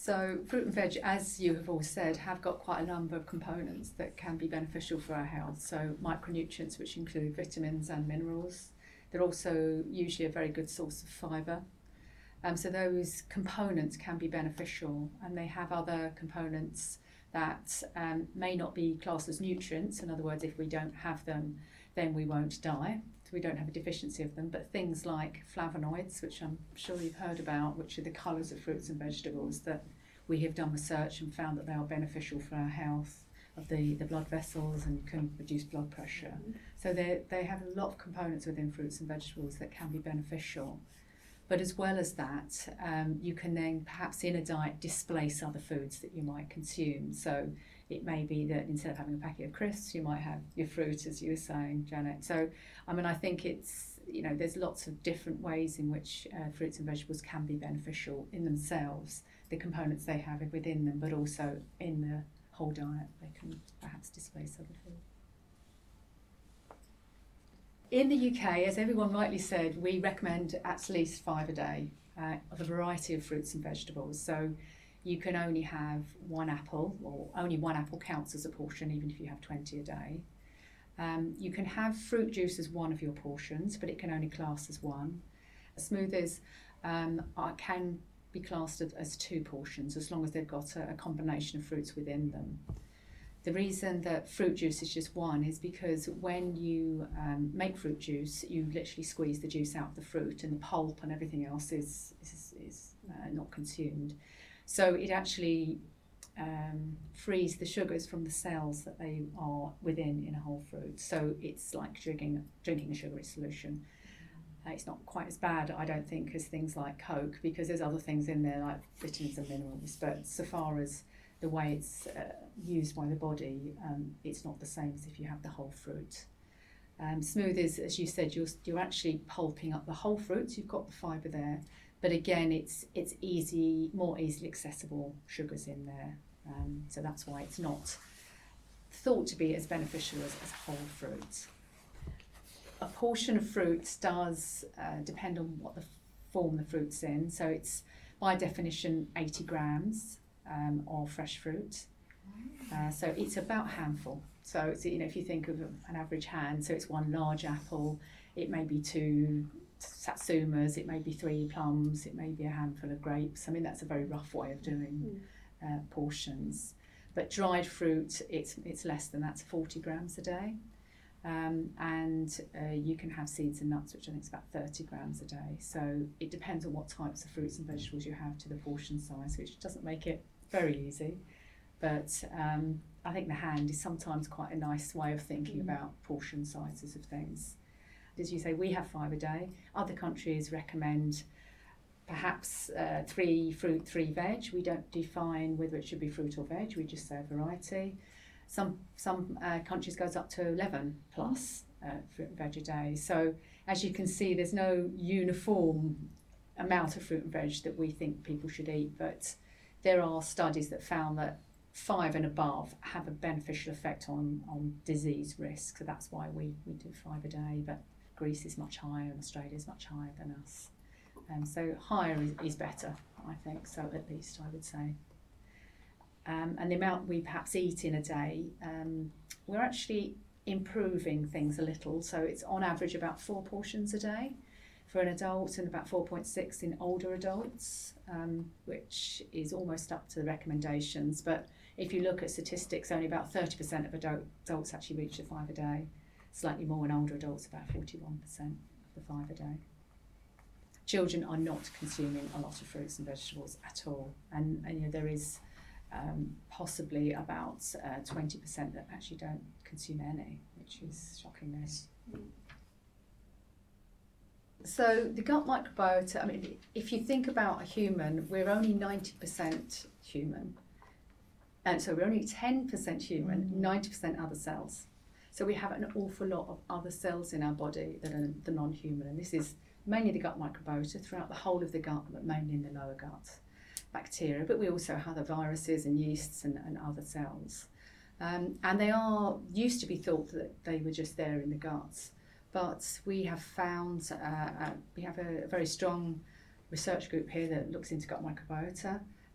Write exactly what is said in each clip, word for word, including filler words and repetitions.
So fruit and veg, as you have all said, have got quite a number of components that can be beneficial for our health. So micronutrients, which include vitamins and minerals. They're also usually a very good source of fibre. Um, so those components can be beneficial, and they have other components that um, may not be classed as nutrients. In other words, if we don't have them, then we won't die. So we don't have a deficiency of them. But things like flavonoids, which I'm sure you've heard about, which are the colours of fruits and vegetables, that we have done research and found that they are beneficial for our health of the, the blood vessels and can reduce blood pressure. Mm-hmm. So they they have a lot of components within fruits and vegetables that can be beneficial. But as well as that, um, you can then perhaps in a diet displace other foods that you might consume. So it may be that instead of having a packet of crisps, you might have your fruit, as you were saying, Janet. So, I mean, I think it's, you know, there's lots of different ways in which uh, fruits and vegetables can be beneficial in themselves, the components they have within them, but also in the whole diet, they can perhaps displace other food. In the U K, as everyone rightly said, we recommend at least five a day uh, of a variety of fruits and vegetables. So you can only have one apple, or only one apple counts as a portion, even if you have twenty a day. Um, you can have fruit juice as one of your portions, but it can only class as one. Smoothies um, are, can be classed as two portions, as long as they've got a, a combination of fruits within them. The reason that fruit juice is just one is because when you um, make fruit juice, you literally squeeze the juice out of the fruit, and the pulp and everything else is, is, is uh, not consumed. So it actually um, frees the sugars from the cells that they are within in a whole fruit. So it's like drinking, drinking a sugary solution. Uh, it's not quite as bad, I don't think, as things like Coke, because there's other things in there like vitamins and minerals. But so far as the way it's uh, used by the body, um, it's not the same as if you have the whole fruit. Um, smoothies, as you said, you're, you're actually pulping up the whole fruit, so you've got the fibre there. But again, it's it's easy, more easily accessible sugars in there. Um, so that's why it's not thought to be as beneficial as, as whole fruit. A portion of fruit does uh, depend on what the form the fruit's in. So it's, by definition, eighty grams um, of fresh fruit. Uh, so it's about a handful. So it's, you know, if you think of an average hand, so it's one large apple, it may be two satsumas, it may be three plums, it may be a handful of grapes. I mean, that's a very rough way of doing uh, portions. But dried fruit, it's it's less than that, forty grams a day. Um, and uh, you can have seeds and nuts, which I think is about thirty grams a day. So it depends on what types of fruits and vegetables you have to the portion size, which doesn't make it very easy. But um, I think the hand is sometimes quite a nice way of thinking mm. about portion sizes of things. As you say, we have five a day. Other countries recommend perhaps uh, three fruit, three veg. We don't define whether it should be fruit or veg, we just say a variety. Some some uh, countries goes up to eleven plus uh, fruit and veg a day. So as you can see, there's no uniform amount of fruit and veg that we think people should eat, but there are studies that found that five and above have a beneficial effect on, on disease risk. So that's why we, we do five a day, but Greece is much higher and Australia is much higher than us. Um, so higher is, is better, I think, so at least I would say. Um, and the amount we perhaps eat in a day, um, we're actually improving things a little. So it's on average about four portions a day for an adult and about four point six in older adults, um, which is almost up to the recommendations. But if you look at statistics, only about thirty percent of adult, adults actually reach the five a day. Slightly more in older adults, about forty-one percent of the five a day. Children are not consuming a lot of fruits and vegetables at all. And, and you know, there is um, possibly about uh, twenty percent that actually don't consume any, which is shocking news. So the gut microbiota, I mean, if you think about a human, we're only ninety percent human. And so we're only ten percent human, mm-hmm. ninety percent other cells. So we have an awful lot of other cells in our body that are the non-human. And this is mainly the gut microbiota throughout the whole of the gut, but mainly in the lower gut. Bacteria, but we also have the viruses and yeasts and, and other cells. Um, and they are used to be thought that they were just there in the guts. But we have found, uh, uh, we have a, a very strong research group here that looks into gut microbiota,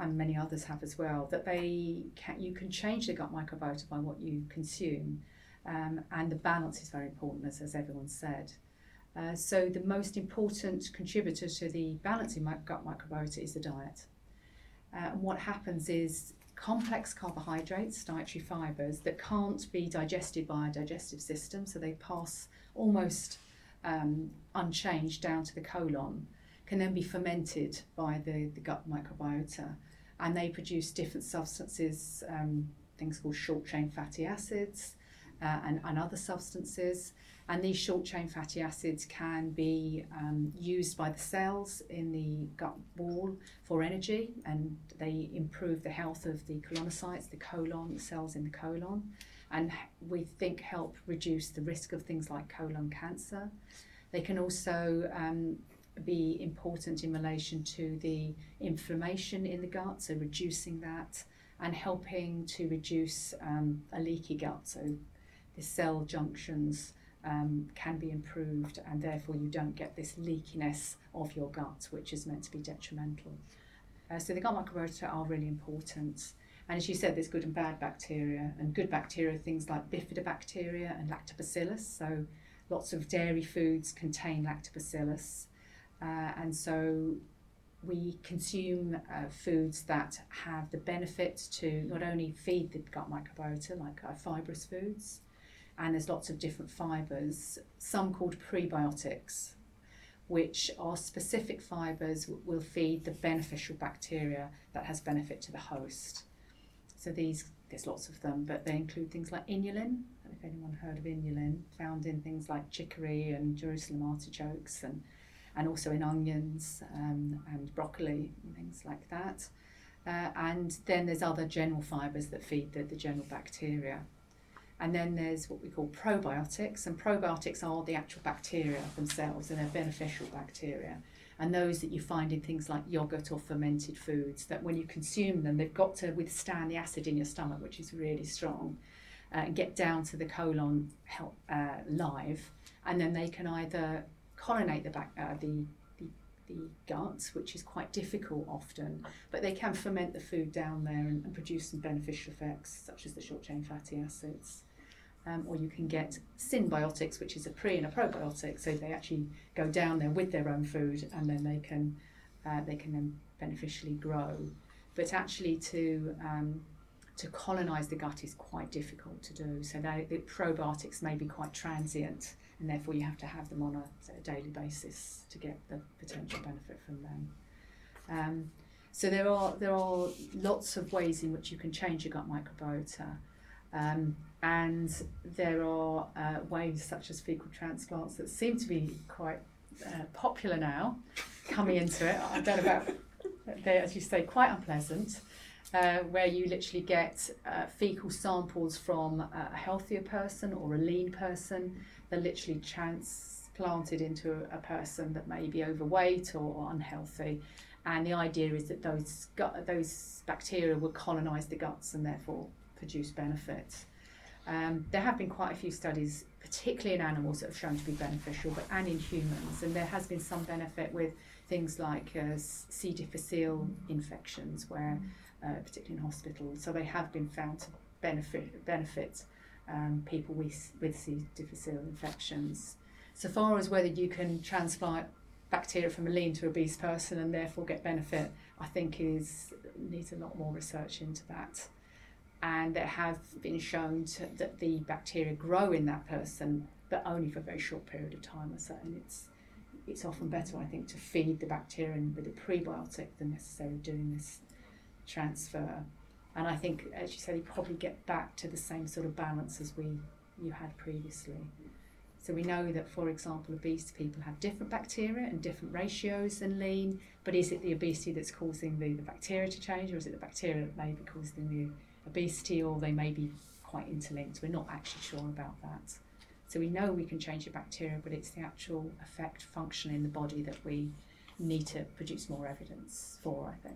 and many others have as well, that they can, you can change the gut microbiota by what you consume, um, and the balance is very important, as, as everyone said. Uh, so the most important contributor to the balancing my, gut microbiota is the diet. Uh, and what happens is complex carbohydrates, dietary fibres, that can't be digested by our digestive system, so they pass almost um, unchanged down to the colon, can then be fermented by the, the gut microbiota, and they produce different substances, um, things called short-chain fatty acids uh, and, and other substances. And these short-chain fatty acids can be um, used by the cells in the gut wall for energy, and they improve the health of the colonocytes, the colon, the cells in the colon, and we think help reduce the risk of things like colon cancer. They can also um, be important in relation to the inflammation in the gut, so reducing that, and helping to reduce um, a leaky gut, so the cell junctions um, can be improved, and therefore you don't get this leakiness of your gut, which is meant to be detrimental. Uh, so the gut microbiota are really important. And as you said, there's good and bad bacteria, and good bacteria are things like bifidobacteria and lactobacillus, so lots of dairy foods contain lactobacillus. Uh, and so we consume uh, foods that have the benefit to not only feed the gut microbiota, like uh, fibrous foods, and there's lots of different fibres, some called prebiotics, which are specific fibres that will feed the beneficial bacteria that has benefit to the host. So these, there's lots of them, but they include things like inulin. I don't know if anyone heard of inulin, found in things like chicory and Jerusalem artichokes, and and also in onions um, and broccoli and things like that. Uh, and then there's other general fibres that feed the, the general bacteria. And then there's what we call probiotics, and probiotics are the actual bacteria themselves, and they're beneficial bacteria. And those that you find in things like yogurt or fermented foods, that when you consume them, they've got to withstand the acid in your stomach, which is really strong, uh, and get down to the colon help, uh, live, and then they can either colonate the, back, uh, the, the, the gut, which is quite difficult often, but they can ferment the food down there and, and produce some beneficial effects, such as the short-chain fatty acids. Um, or you can get synbiotics, which is a pre and a probiotic, so they actually go down there with their own food, and then they can uh, they can then beneficially grow. But actually to um, to colonise the gut is quite difficult to do. So they, the probiotics may be quite transient, and therefore you have to have them on a, say, a daily basis to get the potential benefit from them. Um, so there are there are lots of ways in which you can change your gut microbiota. Um, and there are uh, ways such as fecal transplants that seem to be quite uh, popular now, coming into it. I don't know about, they're, as you say, quite unpleasant, uh, where you literally get uh, fecal samples from a healthier person or a lean person. They're literally transplanted into a, a person that may be overweight or, or unhealthy. And the idea is that those gut, those bacteria will colonise the guts and therefore produce benefit. Um, there have been quite a few studies, particularly in animals, that have shown to be beneficial, but and in humans, and there has been some benefit with things like uh, C. difficile infections, where uh, particularly in hospitals, so they have been found to benefit benefit um, people with with C. difficile infections. So far as whether you can transplant bacteria from a lean to obese person and therefore get benefit, I think is needs a lot more research into that. And it has been shown to, that the bacteria grow in that person, but only for a very short period of time or so. And it's it's often better, I think, to feed the bacteria with a prebiotic than necessarily doing this transfer. And I think, as you said, you probably get back to the same sort of balance as we you had previously. So we know that, for example, obese people have different bacteria and different ratios than lean, but is it the obesity that's causing the, the bacteria to change, or is it the bacteria that may be causing the obesity, or they may be quite interlinked? We're not actually sure about that. So we know we can change the bacteria, but it's the actual effect function in the body that we need to produce more evidence for, I think.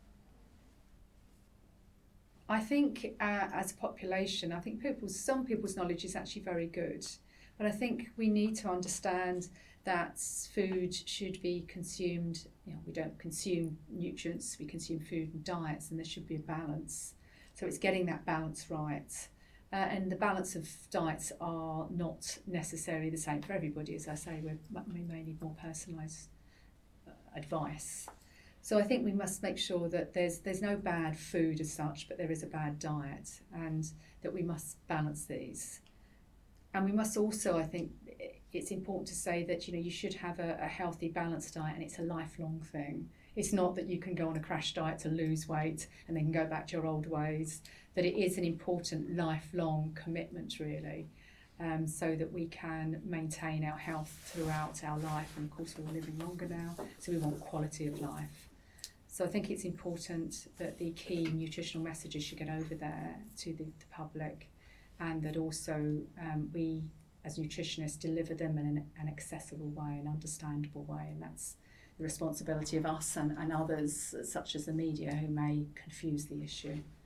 I think uh, as a population, I think people's, some people's knowledge is actually very good, but I think we need to understand that food should be consumed, you know, we don't consume nutrients, we consume food and diets, and there should be a balance. So it's getting that balance right. Uh, and the balance of diets are not necessarily the same for everybody. As I say, we're, we may need more personalised uh, advice. So I think we must make sure that there's there's no bad food as such, but there is a bad diet, and that we must balance these. And we must also, I think, it's important to say that, you know, you should have a, a healthy, balanced diet, and it's a lifelong thing. It's not that you can go on a crash diet to lose weight and then go back to your old ways. That it is an important lifelong commitment, really, um, so that we can maintain our health throughout our life. And of course, we're living longer now, so we want quality of life. So I think it's important that the key nutritional messages should get over there to the, the public, and that also um, we, as nutritionists, deliver them in an, an accessible way, an understandable way, and that's the responsibility of us and, and others, such as the media, who may confuse the issue.